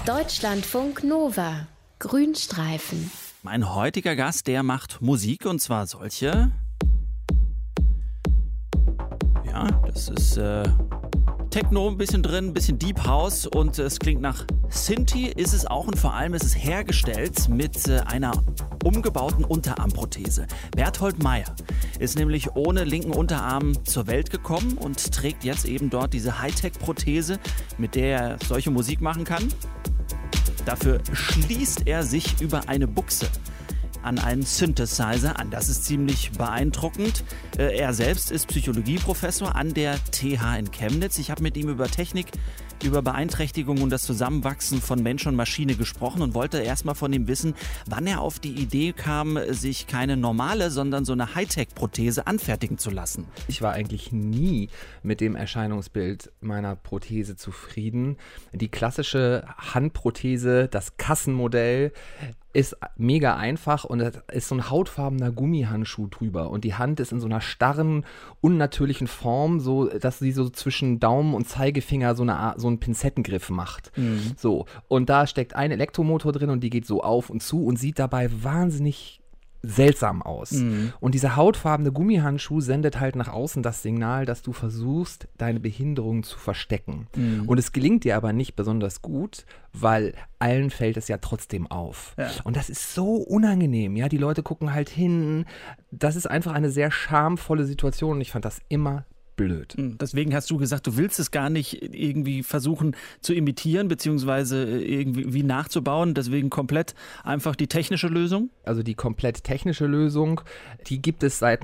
Deutschlandfunk Nova. Grünstreifen. Mein heutiger Gast, der macht Musik und zwar solche. Ja, das ist Techno ein bisschen drin, ein bisschen Deep House und es klingt nach Synthi, ist es auch und vor allem ist es hergestellt mit einer umgebauten Unterarmprothese. Berthold Meyer ist nämlich ohne linken Unterarm zur Welt gekommen und trägt jetzt eben dort diese Hightech-Prothese, mit der er solche Musik machen kann. Dafür schließt er sich über eine Buchse an einen Synthesizer an. Das ist ziemlich beeindruckend. Er selbst ist Psychologieprofessor an der TH in Chemnitz. Ich habe mit ihm über Technik, über Beeinträchtigung und das Zusammenwachsen von Mensch und Maschine gesprochen und wollte erstmal von ihm wissen, wann er auf die Idee kam, sich keine normale, sondern so eine Hightech-Prothese anfertigen zu lassen. Ich war eigentlich nie mit dem Erscheinungsbild meiner Prothese zufrieden. Die klassische Handprothese, das Kassenmodell, ist mega einfach und es ist so ein hautfarbener Gummihandschuh drüber und die Hand ist in so einer starren, unnatürlichen Form, so dass sie so zwischen Daumen und Zeigefinger so einen Pinzettengriff macht. So, und da steckt ein Elektromotor drin und die geht so auf und zu und sieht dabei wahnsinnig seltsam aus. Und dieser hautfarbene Gummihandschuh sendet halt nach außen das Signal, dass du versuchst, deine Behinderung zu verstecken. Und es gelingt dir aber nicht besonders gut, weil allen fällt es ja trotzdem auf. Ja. Und das ist so unangenehm. Ja, die Leute gucken halt hin. Das ist einfach eine sehr schamvolle Situation und ich fand das immer blöd. Deswegen hast du gesagt, du willst es gar nicht irgendwie versuchen zu imitieren, beziehungsweise irgendwie nachzubauen. Deswegen komplett einfach die technische Lösung? Also die komplett technische Lösung, die gibt es seit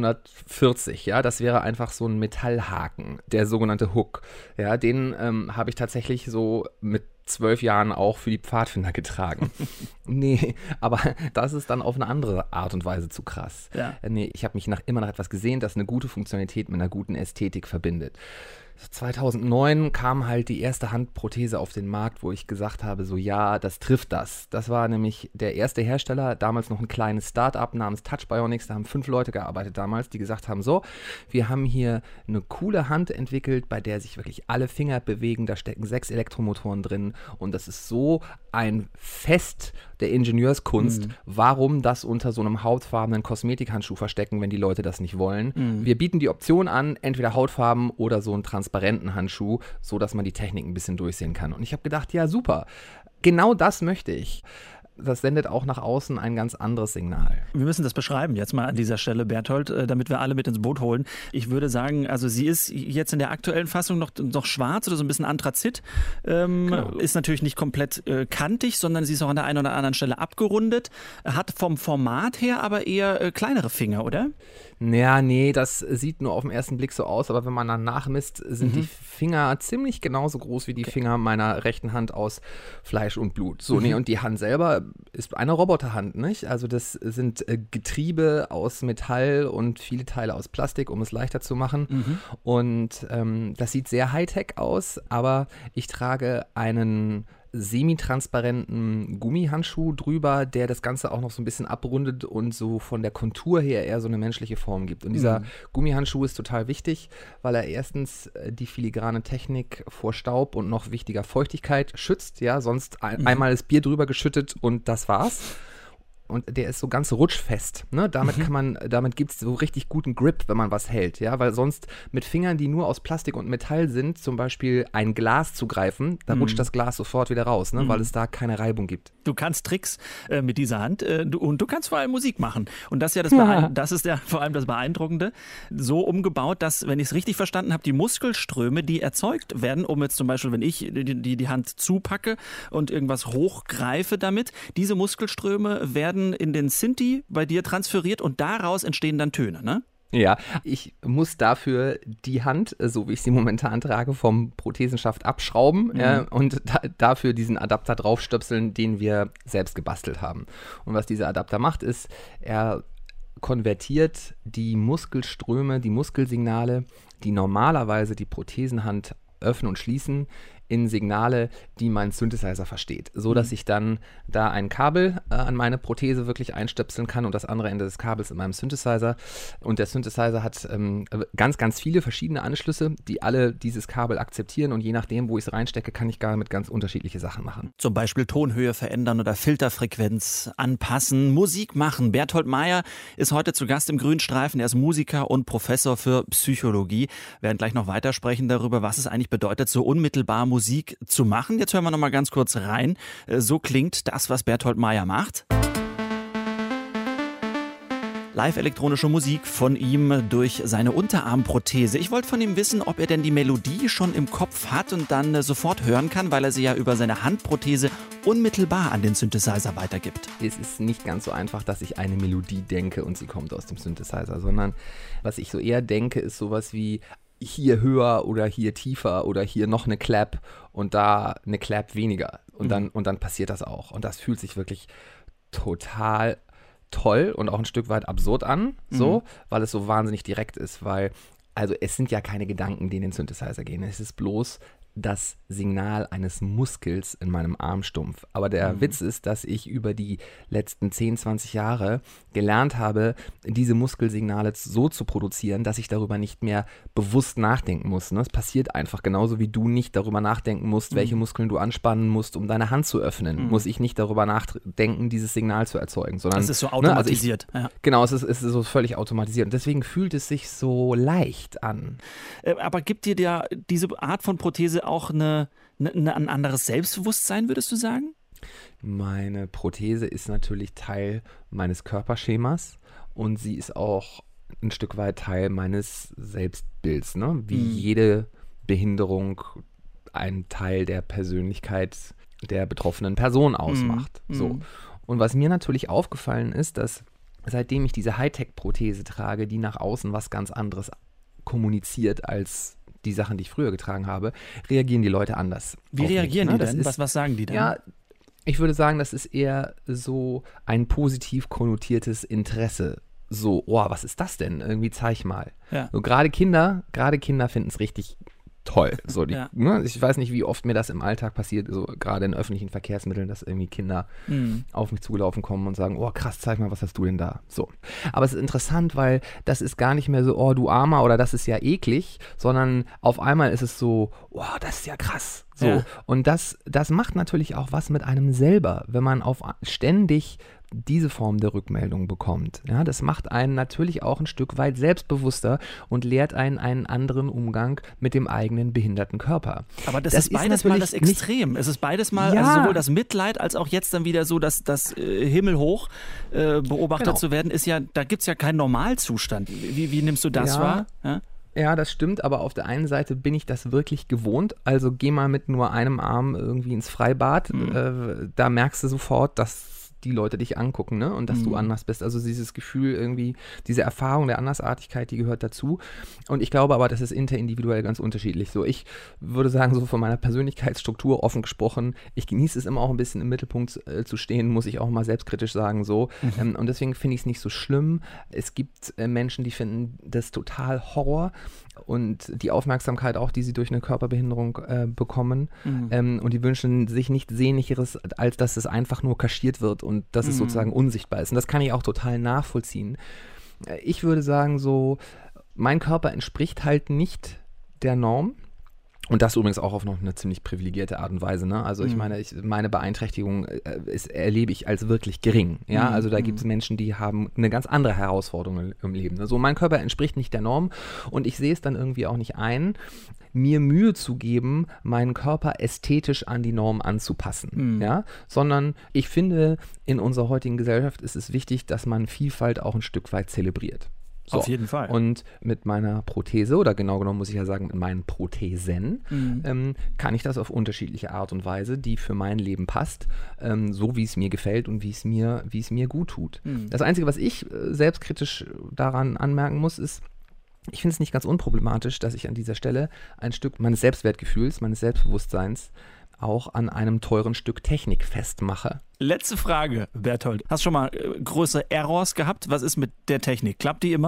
1940. Ja, das wäre einfach so ein Metallhaken, der sogenannte Hook. Ja, den habe ich tatsächlich so mit 12 Jahren auch für die Pfadfinder getragen. Nee, aber das ist dann auf eine andere Art und Weise zu krass. Ja. Nee, ich habe mich immer nach etwas gesehen, das eine gute Funktionalität mit einer guten Ästhetik verbindet. 2009 kam halt die erste Handprothese auf den Markt, wo ich gesagt habe, so ja, das trifft das. Das war nämlich der erste Hersteller, damals noch ein kleines Start-up namens Touch Bionics, da haben 5 Leute gearbeitet damals, die gesagt haben, so, wir haben hier eine coole Hand entwickelt, bei der sich wirklich alle Finger bewegen, da stecken 6 Elektromotoren drin und das ist so ein Fest der Ingenieurskunst, warum das unter so einem hautfarbenen Kosmetikhandschuh verstecken, wenn die Leute das nicht wollen. Wir bieten die Option an, entweder Hautfarben oder so einen transparenten Handschuh, so dass man die Technik ein bisschen durchsehen kann. Und ich habe gedacht, ja super, genau das möchte ich. Das sendet auch nach außen ein ganz anderes Signal. Wir müssen das beschreiben jetzt mal an dieser Stelle, Berthold, damit wir alle mit ins Boot holen. Ich würde sagen, also sie ist jetzt in der aktuellen Fassung noch schwarz oder so ein bisschen Anthrazit. Genau. Ist natürlich nicht komplett kantig, sondern sie ist auch an der einen oder anderen Stelle abgerundet. Hat vom Format her aber eher kleinere Finger, oder? Ja, nee, das sieht nur auf den ersten Blick so aus, aber wenn man dann nachmisst, sind die Finger ziemlich genauso groß wie die Finger meiner rechten Hand aus Fleisch und Blut. So, nee, und die Hand selber ist eine Roboterhand, nicht? Also das sind Getriebe aus Metall und viele Teile aus Plastik, um es leichter zu machen. Und das sieht sehr Hightech aus, aber ich trage einen semi-transparenten Gummihandschuh drüber, der das Ganze auch noch so ein bisschen abrundet und so von der Kontur her eher so eine menschliche Form gibt. Und dieser Gummihandschuh ist total wichtig, weil er erstens die filigrane Technik vor Staub und noch wichtiger Feuchtigkeit schützt. Ja, sonst einmal das Bier drüber geschüttet und das war's. Und der ist so ganz rutschfest. Ne? Damit gibt es so richtig guten Grip, wenn man was hält. Ja? Weil sonst mit Fingern, die nur aus Plastik und Metall sind, zum Beispiel ein Glas zu greifen, da rutscht das Glas sofort wieder raus, ne? Weil es da keine Reibung gibt. Du kannst Tricks mit dieser Hand und du kannst vor allem Musik machen. Und das ist das ist ja vor allem das Beeindruckende. So umgebaut, dass, wenn ich es richtig verstanden habe, die Muskelströme, die erzeugt werden, um jetzt zum Beispiel, wenn ich die Hand zupacke und irgendwas hochgreife damit, diese Muskelströme werden in den Synthi bei dir transferiert und daraus entstehen dann Töne, ne? Ja, ich muss dafür die Hand, so wie ich sie momentan trage, vom Prothesenschaft abschrauben und dafür diesen Adapter draufstöpseln, den wir selbst gebastelt haben. Und was dieser Adapter macht, ist, er konvertiert die Muskelströme, die Muskelsignale, die normalerweise die Prothesenhand öffnen und schließen, in Signale, die mein Synthesizer versteht, so dass ich dann da ein Kabel an meine Prothese wirklich einstöpseln kann und das andere Ende des Kabels in meinem Synthesizer. Und der Synthesizer hat ganz, ganz viele verschiedene Anschlüsse, die alle dieses Kabel akzeptieren und je nachdem, wo ich es reinstecke, kann ich damit ganz unterschiedliche Sachen machen. Zum Beispiel Tonhöhe verändern oder Filterfrequenz anpassen, Musik machen. Berthold Meyer ist heute zu Gast im Grünstreifen. Er ist Musiker und Professor für Psychologie. Wir werden gleich noch weitersprechen darüber, was es eigentlich bedeutet, so unmittelbar Musik zu machen. Jetzt hören wir noch mal ganz kurz rein. So klingt das, was Berthold Meyer macht. Live-elektronische Musik von ihm durch seine Unterarmprothese. Ich wollte von ihm wissen, ob er denn die Melodie schon im Kopf hat und dann sofort hören kann, weil er sie ja über seine Handprothese unmittelbar an den Synthesizer weitergibt. Es ist nicht ganz so einfach, dass ich eine Melodie denke und sie kommt aus dem Synthesizer, sondern was ich so eher denke, ist sowas wie hier höher oder hier tiefer oder hier noch eine Clap und da eine Clap weniger. Und dann passiert das auch. Und das fühlt sich wirklich total toll und auch ein Stück weit absurd an, weil es so wahnsinnig direkt ist, weil, also es sind ja keine Gedanken, die in den Synthesizer gehen, es ist bloß das Signal eines Muskels in meinem Armstumpf. Aber der Witz ist, dass ich über die letzten 10, 20 Jahre gelernt habe, diese Muskelsignale so zu produzieren, dass ich darüber nicht mehr bewusst nachdenken muss. Ne? Es passiert einfach genauso, wie du nicht darüber nachdenken musst, welche Muskeln du anspannen musst, um deine Hand zu öffnen. Muss ich nicht darüber nachdenken, dieses Signal zu erzeugen. Sondern, es ist so automatisiert. Ne, genau, es ist so völlig automatisiert. Und deswegen fühlt es sich so leicht an. Aber gibt dir diese Art von Prothese auch ein anderes Selbstbewusstsein, würdest du sagen? Meine Prothese ist natürlich Teil meines Körperschemas und sie ist auch ein Stück weit Teil meines Selbstbilds, ne? Wie jede Behinderung einen Teil der Persönlichkeit der betroffenen Person ausmacht. So. Und was mir natürlich aufgefallen ist, dass seitdem ich diese Hightech-Prothese trage, die nach außen was ganz anderes kommuniziert als die Sachen, die ich früher getragen habe, reagieren die Leute anders. Wie reagieren die denn? Was sagen die denn? Ja, ich würde sagen, das ist eher so ein positiv konnotiertes Interesse. So, oh, was ist das denn? Irgendwie zeig mal. Ja. So, gerade Kinder finden es richtig toll. So, ne? Ich weiß nicht, wie oft mir das im Alltag passiert, so gerade in öffentlichen Verkehrsmitteln, dass irgendwie Kinder auf mich zugelaufen kommen und sagen, oh krass, zeig mal, was hast du denn da? So. Aber es ist interessant, weil das ist gar nicht mehr so, oh du Armer oder das ist ja eklig, sondern auf einmal ist es so, oh, das ist ja krass. So. Ja. Und das macht natürlich auch was mit einem selber, wenn man ständig diese Form der Rückmeldung bekommt. Ja, das macht einen natürlich auch ein Stück weit selbstbewusster und lehrt einen anderen Umgang mit dem eigenen behinderten Körper. Aber das ist beides mal das Extrem. Es ist beides mal, also sowohl das Mitleid als auch jetzt dann wieder so, dass das himmelhoch beobachtet zu werden, ist ja, da gibt es ja keinen Normalzustand. Wie nimmst du das wahr? Ja? Ja, das stimmt, aber auf der einen Seite bin ich das wirklich gewohnt. Also geh mal mit nur einem Arm irgendwie ins Freibad. Da merkst du sofort, dass die Leute dich angucken, ne? Und dass du anders bist. Also dieses Gefühl irgendwie, diese Erfahrung der Andersartigkeit, die gehört dazu. Und ich glaube aber, das ist interindividuell ganz unterschiedlich. So, ich würde sagen, so von meiner Persönlichkeitsstruktur offen gesprochen, ich genieße es immer auch ein bisschen im Mittelpunkt zu stehen, muss ich auch mal selbstkritisch sagen, so. Und deswegen finde ich es nicht so schlimm. Es gibt Menschen, die finden das total Horror und die Aufmerksamkeit auch, die sie durch eine Körperbehinderung bekommen. Und die wünschen sich nichts Sehnlicheres, als dass es einfach nur kaschiert wird und dass es sozusagen unsichtbar ist. Und das kann ich auch total nachvollziehen. Ich würde sagen so, mein Körper entspricht halt nicht der Norm. Und das übrigens auch auf noch eine ziemlich privilegierte Art und Weise. Ne? Also ich meine, meine Beeinträchtigung erlebe ich als wirklich gering. Ja? Also da gibt es Menschen, die haben eine ganz andere Herausforderung im Leben. Also mein Körper entspricht nicht der Norm und ich sehe es dann irgendwie auch nicht ein, mir Mühe zu geben, meinen Körper ästhetisch an die Norm anzupassen. Ja? Sondern ich finde, in unserer heutigen Gesellschaft ist es wichtig, dass man Vielfalt auch ein Stück weit zelebriert. So. Auf jeden Fall. Und mit meiner Prothese, oder genau genommen muss ich ja sagen, mit meinen Prothesen, kann ich das auf unterschiedliche Art und Weise, die für mein Leben passt, so wie es mir gefällt und wie es mir gut tut. Das Einzige, was ich selbstkritisch daran anmerken muss, ist, ich finde es nicht ganz unproblematisch, dass ich an dieser Stelle ein Stück meines Selbstwertgefühls, meines Selbstbewusstseins auch an einem teuren Stück Technik festmache. Letzte Frage, Berthold. Hast du schon mal größere Errors gehabt? Was ist mit der Technik? Klappt die immer?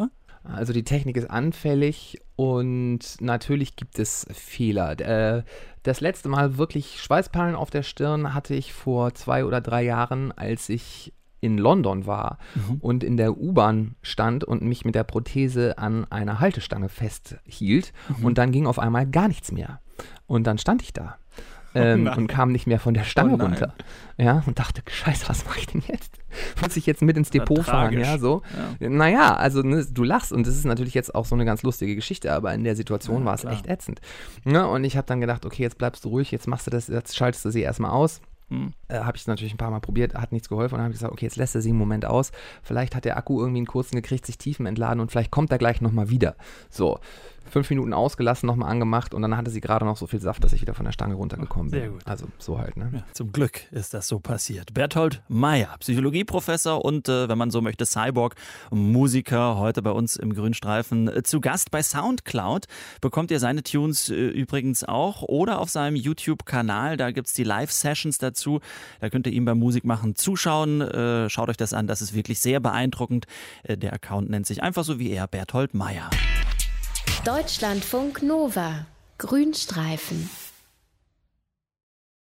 Also die Technik ist anfällig und natürlich gibt es Fehler. Das letzte Mal wirklich Schweißperlen auf der Stirn hatte ich vor 2 oder 3 Jahren, als ich in London war und in der U-Bahn stand und mich mit der Prothese an einer Haltestange festhielt und dann ging auf einmal gar nichts mehr. Und dann stand ich da. Und kam nicht mehr von der Stange runter. Ja, und dachte, scheiße, was mache ich denn jetzt? Muss ich jetzt mit ins Depot fahren? Ja, so. Ja. Naja, also ne, du lachst und das ist natürlich jetzt auch so eine ganz lustige Geschichte, aber in der Situation war es echt ätzend. Ja, und ich habe dann gedacht, okay, jetzt bleibst du ruhig, jetzt machst du das, jetzt schaltest du sie erstmal aus. Habe ich natürlich ein paar Mal probiert, hat nichts geholfen und dann habe ich gesagt, okay, jetzt lässt er sie einen Moment aus. Vielleicht hat der Akku irgendwie einen kurzen gekriegt, sich Tiefen entladen und vielleicht kommt er gleich nochmal wieder. So, 5 Minuten ausgelassen, nochmal angemacht und dann hatte sie gerade noch so viel Saft, dass ich wieder von der Stange runtergekommen bin. Sehr gut. Also so halt, ne? Ja, zum Glück ist das so passiert. Berthold Meyer, Psychologieprofessor und, wenn man so möchte, Cyborg, Musiker, heute bei uns im Grünstreifen. Zu Gast bei Soundcloud bekommt ihr seine Tunes übrigens auch oder auf seinem YouTube-Kanal. Da gibt es die Live-Sessions dazu. Da könnt ihr ihm beim Musikmachen zuschauen. Schaut euch das an, das ist wirklich sehr beeindruckend. Der Account nennt sich einfach so wie er, Berthold Meyer. Deutschlandfunk Nova, Grünstreifen.